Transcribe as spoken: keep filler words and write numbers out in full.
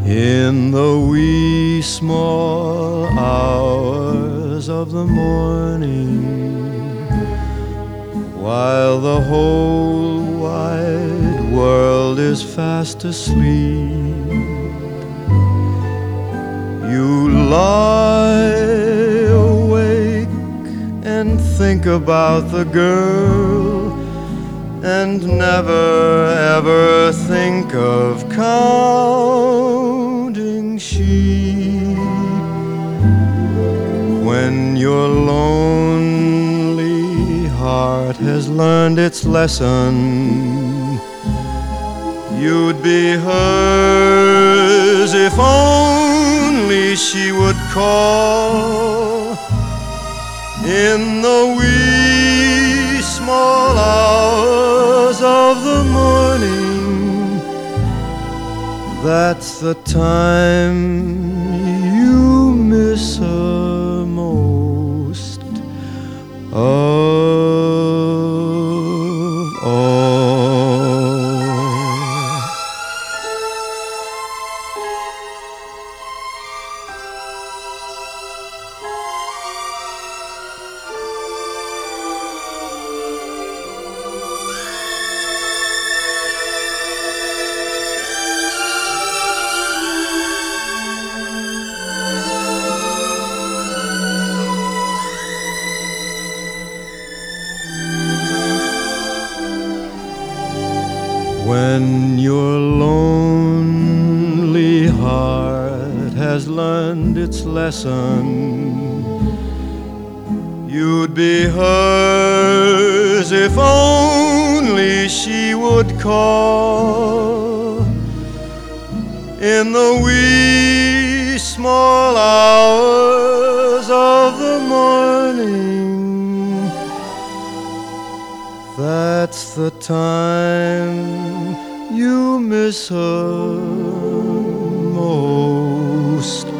In the wee small hours of the morning, while the whole wide world is fast asleep, you lie awake and think about the girl, and never ever think of counting sheep. When your lonely heart has learned its lesson, you'd be hers if only she would call. In the wee small hours of the morning, that's the time you miss her most of all. When your lonely heart has learned its lesson, you'd be hers if only she would call. In the wee small hours of the morning, that's the time you miss her most